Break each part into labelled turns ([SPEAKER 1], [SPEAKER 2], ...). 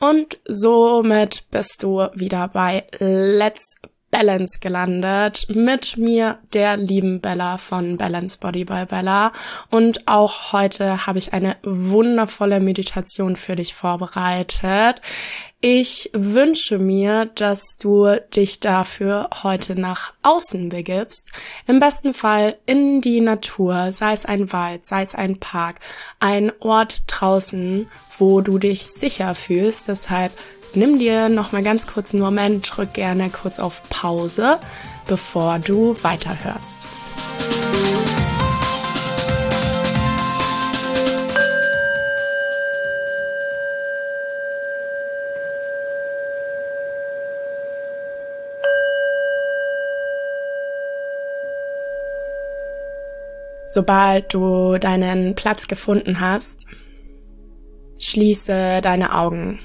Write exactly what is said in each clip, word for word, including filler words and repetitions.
[SPEAKER 1] Und somit bist du wieder bei Let's Balance gelandet mit mir, der lieben Bella von Balance Body by Bella. Und auch heute habe ich eine wundervolle Meditation für dich vorbereitet. Ich wünsche mir, dass du dich dafür heute nach außen begibst. Im besten Fall in die Natur, sei es ein Wald, sei es ein Park, ein Ort draußen, wo du dich sicher fühlst. Deshalb nimm dir noch mal ganz kurz einen Moment, drück gerne kurz auf Pause, bevor du weiterhörst. Sobald du deinen Platz gefunden hast, schließe deine Augen.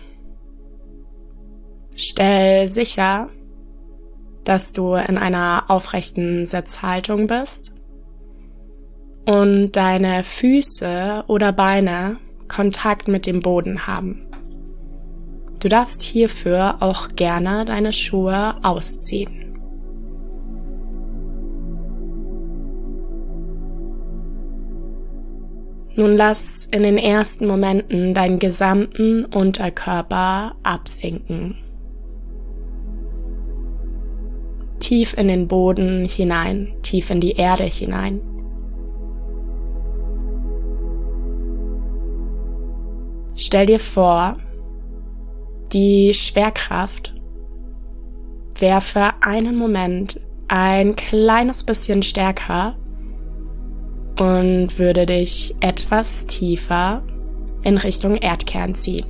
[SPEAKER 1] Stell sicher, dass du in einer aufrechten Sitzhaltung bist und deine Füße oder Beine Kontakt mit dem Boden haben. Du darfst hierfür auch gerne deine Schuhe ausziehen. Nun lass in den ersten Momenten deinen gesamten Unterkörper absinken. Tief in den Boden hinein, tief in die Erde hinein. Stell dir vor, die Schwerkraft wäre für einen Moment ein kleines bisschen stärker und würde dich etwas tiefer in Richtung Erdkern ziehen.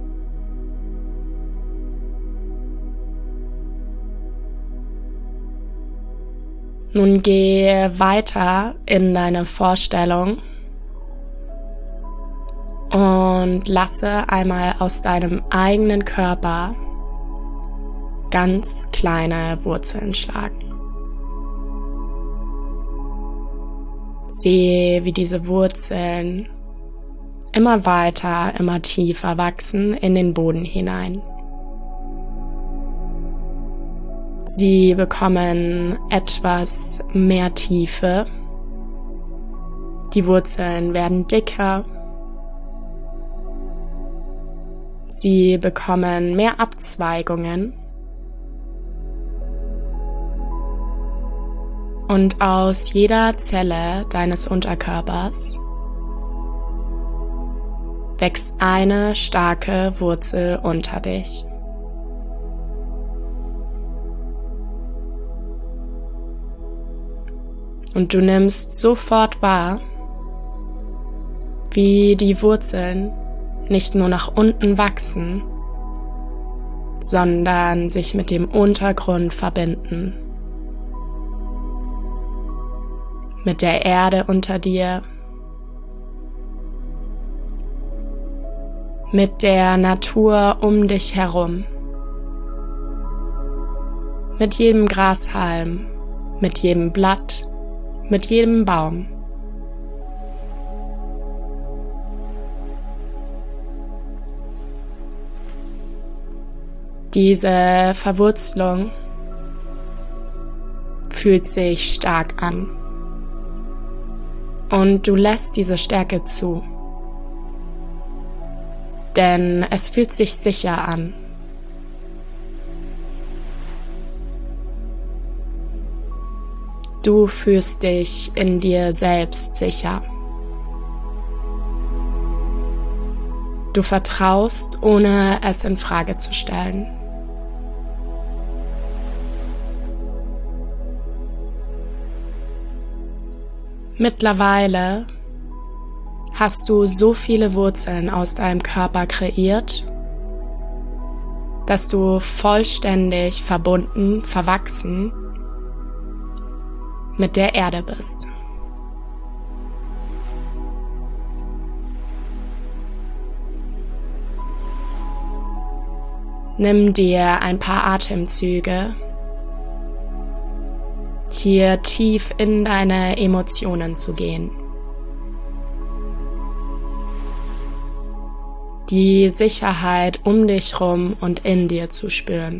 [SPEAKER 1] Nun geh weiter in deine Vorstellung und lasse einmal aus deinem eigenen Körper ganz kleine Wurzeln schlagen. Sehe, wie diese Wurzeln immer weiter, immer tiefer wachsen in den Boden hinein. Sie bekommen etwas mehr Tiefe. Die Wurzeln werden dicker. Sie bekommen mehr Abzweigungen. Und aus jeder Zelle deines Unterkörpers wächst eine starke Wurzel unter dich. Und du nimmst sofort wahr, wie die Wurzeln nicht nur nach unten wachsen, sondern sich mit dem Untergrund verbinden. Mit der Erde unter dir, mit der Natur um dich herum, mit jedem Grashalm, mit jedem Blatt, mit jedem Baum. Diese Verwurzelung fühlt sich stark an. Und du lässt diese Stärke zu, denn es fühlt sich sicher an. Du fühlst dich in dir selbst sicher. Du vertraust, ohne es in Frage zu stellen. Mittlerweile hast du so viele Wurzeln aus deinem Körper kreiert, dass du vollständig verbunden, verwachsen mit der Erde bist. Nimm dir ein paar Atemzüge, hier tief in deine Emotionen zu gehen. die Sicherheit um dich rum und in dir zu spüren.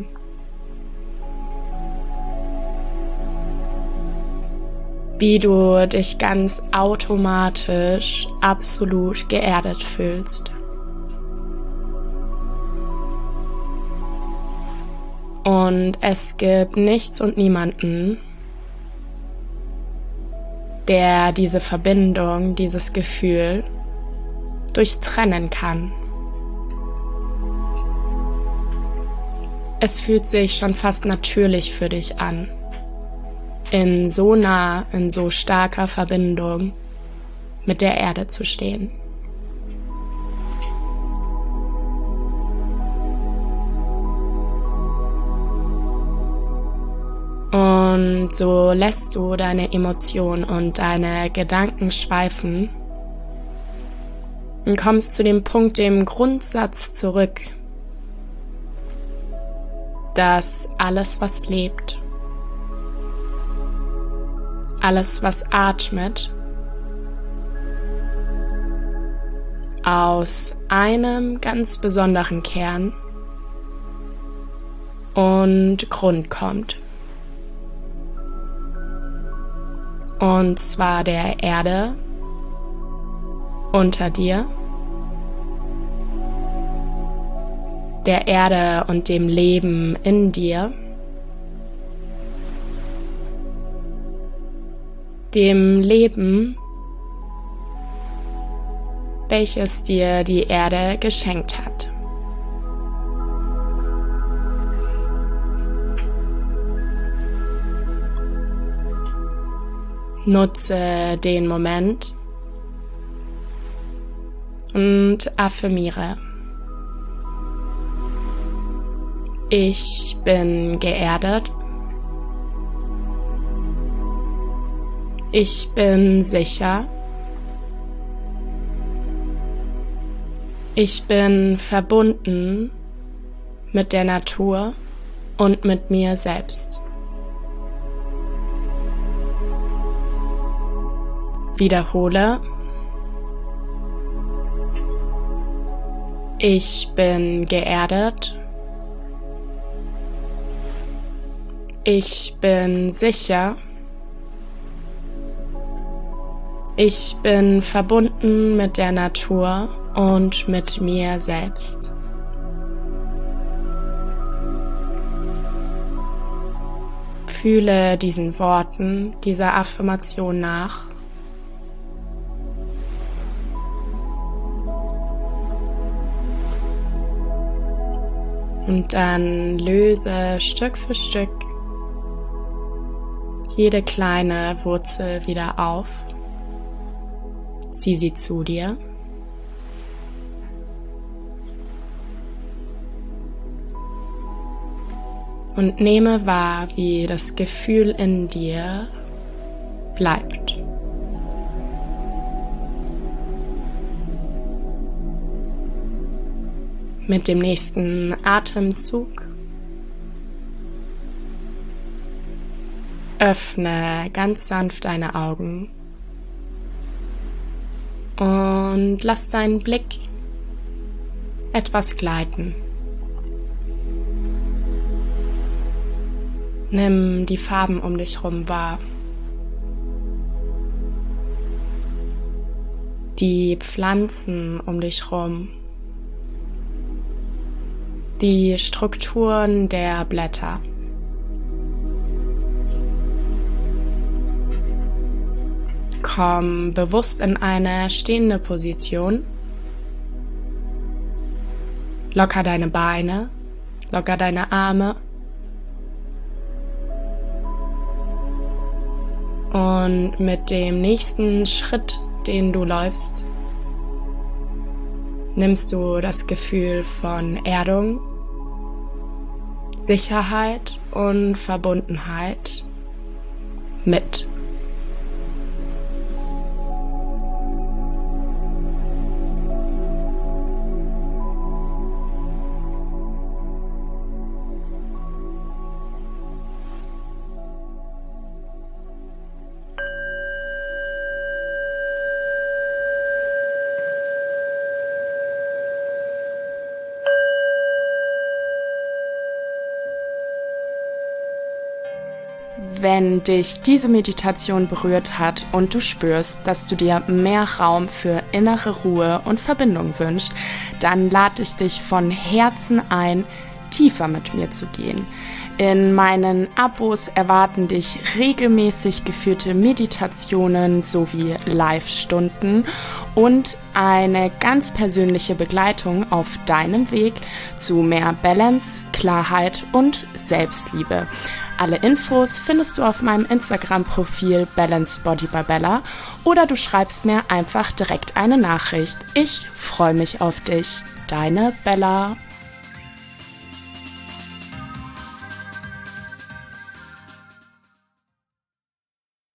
[SPEAKER 1] Wie du dich ganz automatisch absolut geerdet fühlst. Und es gibt nichts und niemanden, der diese Verbindung, dieses Gefühl durchtrennen kann. Es fühlt sich schon fast natürlich für dich an, in so nah, in so starker Verbindung mit der Erde zu stehen. Und so lässt du deine Emotionen und deine Gedanken schweifen und kommst zu dem Punkt, dem Grundsatz zurück, dass alles, was lebt, alles, was atmet, aus einem ganz besonderen Kern und Grund kommt. Und zwar der Erde unter dir, der Erde und dem Leben in dir, dem Leben, welches dir die Erde geschenkt hat. Nutze den Moment und affirmiere: Ich bin geerdet. Ich bin sicher. Ich bin verbunden mit der Natur und mit mir selbst. Wiederhole: Ich bin geerdet. Ich bin sicher. Ich bin verbunden mit der Natur und mit mir selbst. Fühle diesen Worten, dieser Affirmation nach. Und dann löse Stück für Stück jede kleine Wurzel wieder auf. Zieh sie zu dir. Und nehme wahr, wie das Gefühl in dir bleibt. Mit dem nächsten Atemzug öffne ganz sanft deine Augen und lass deinen Blick etwas gleiten. Nimm die Farben um dich herum wahr. Die Pflanzen um dich herum. Die Strukturen der Blätter. Komm bewusst in eine stehende Position. Locker deine Beine, locker deine Arme. Und mit dem nächsten Schritt, den du läufst, nimmst du das Gefühl von Erdung, Sicherheit und Verbundenheit mit. Wenn dich diese Meditation berührt hat und du spürst, dass du dir mehr Raum für innere Ruhe und Verbindung wünschst, dann lade ich dich von Herzen ein, tiefer mit mir zu gehen. In meinen Abos erwarten dich regelmäßig geführte Meditationen sowie Live-Stunden und eine ganz persönliche Begleitung auf deinem Weg zu mehr Balance, Klarheit und Selbstliebe. Alle Infos findest du auf meinem Instagram-Profil Balance Body by Bella oder du schreibst mir einfach direkt eine Nachricht. Ich freue mich auf dich. Deine Bella.